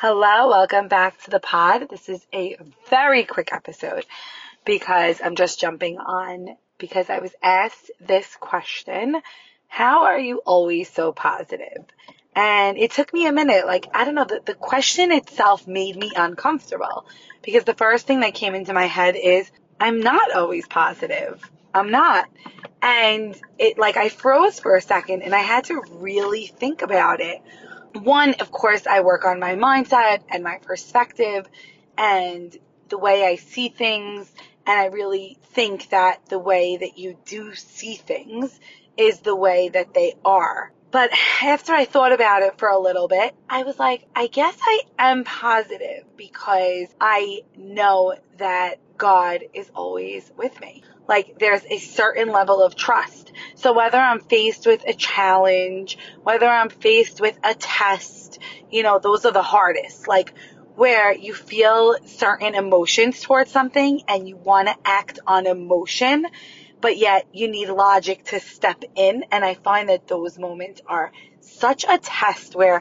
Hello, welcome back to the pod. This is a very quick episode because I'm just jumping on because I was asked this question. How are you always so positive? And it took me a minute. I don't know, the question itself made me uncomfortable because the first thing that came into my head is I'm not always positive. I'm not. And I froze for a second and I had to really think about it. One, of course, I work on my mindset and my perspective and the way I see things. And I really think that the way that you do see things is the way that they are. But after I thought about it for a little bit, I was like, I guess I am positive because I know that God is always with me. There's a certain level of trust. So whether I'm faced with a challenge, whether I'm faced with a test, those are the hardest. Where you feel certain emotions towards something and you want to act on emotion, but yet you need logic to step in. And I find that those moments are such a test where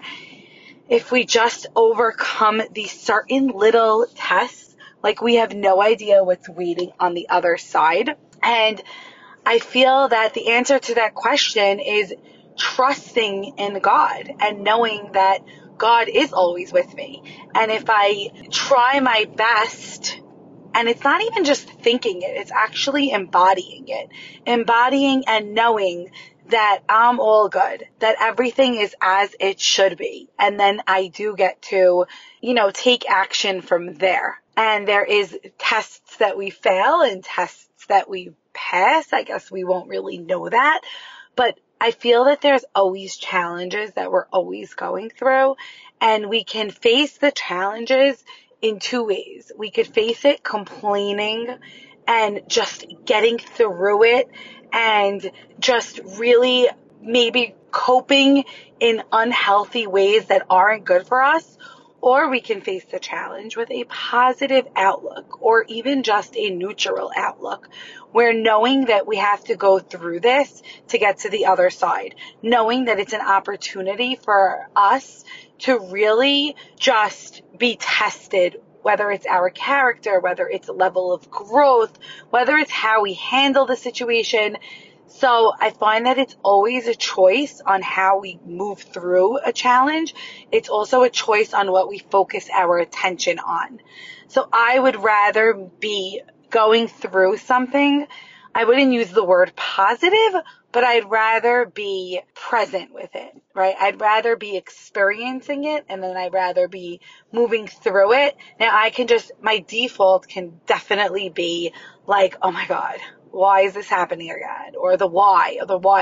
if we just overcome these certain little tests, we have no idea what's waiting on the other side. And I feel that the answer to that question is trusting in God and knowing that God is always with me. And if I try my best, and it's not even just thinking it, it's actually embodying it. Embodying and knowing that I'm all good, that everything is as it should be. And then I do get to, take action from there. And there is tests that we fail and tests that we pass. I guess we won't really know that. But I feel that there's always challenges that we're always going through. And we can face the challenges in two ways. We could face it complaining and just getting through it and just really maybe coping in unhealthy ways that aren't good for us. Or we can face the challenge with a positive outlook or even just a neutral outlook, where knowing that we have to go through this to get to the other side, knowing that it's an opportunity for us to really just be tested, whether it's our character, whether it's a level of growth, whether it's how we handle the situation. So I find that it's always a choice on how we move through a challenge. It's also a choice on what we focus our attention on. So I would rather be going through something. I wouldn't use the word positive, but I'd rather be present with it, right? I'd rather be experiencing it and then I'd rather be moving through it. Now my default can definitely be oh my God, why is this happening again? Or the why.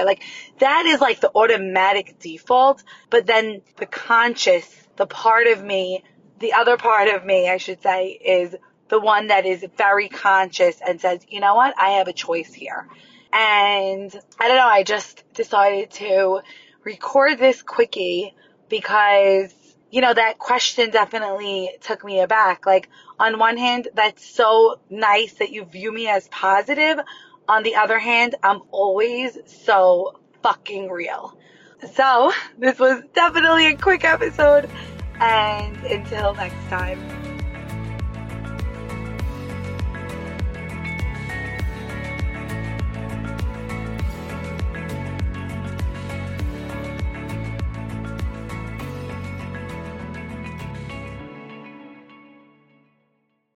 That is the automatic default. But then the conscious, the part of me, the other part of me, I should say, is the one that is very conscious and says, you know what? I have a choice here. And I don't know, I just decided to record this quickie because, that question definitely took me aback. On one hand, that's so nice that you view me as positive. On the other hand, I'm always so fucking real. So this was definitely a quick episode. And until next time.